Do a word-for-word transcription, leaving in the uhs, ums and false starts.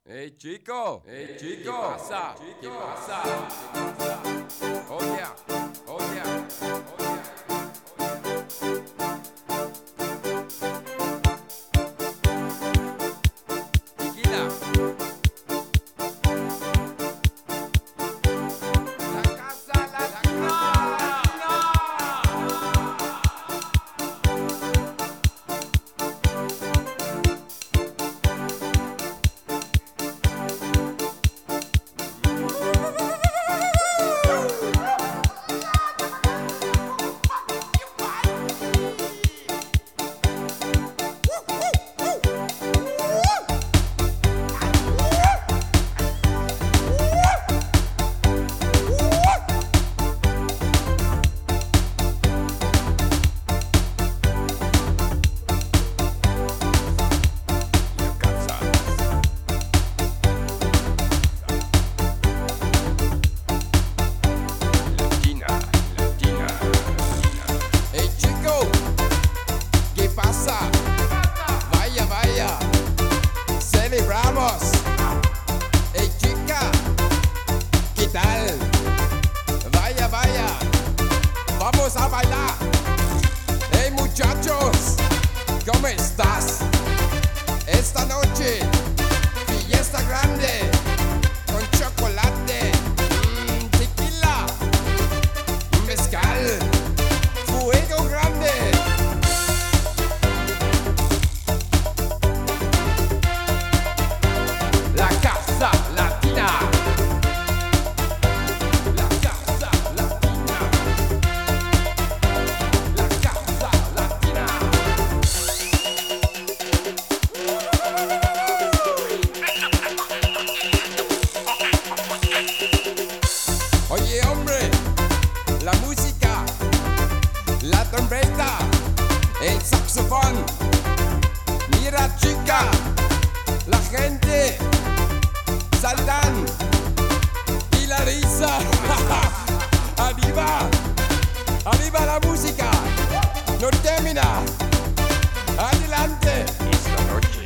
Hey chico, hey chico, ¿qué pasa? ¿Qué pasa? ¿Qué pasa? Oye, oye, oye. Tequila. La casa latina. Vaya, vaya, celebramos. Hey chica, ¿qué tal? Vaya, vaya, vamos a bailar. Hey muchachos, ¿cómo estás? Esta noche, fiesta grande, con chocolate, mmm, tequila, mezcal, fuego grande. La casa latina. La casa latina. La casa latina. Oye hombre, la música, la trompeta, el saxofón. Mira chica, la gente saltan y la risa. Arriba, arriba la música, no termina. Adelante. Esta noche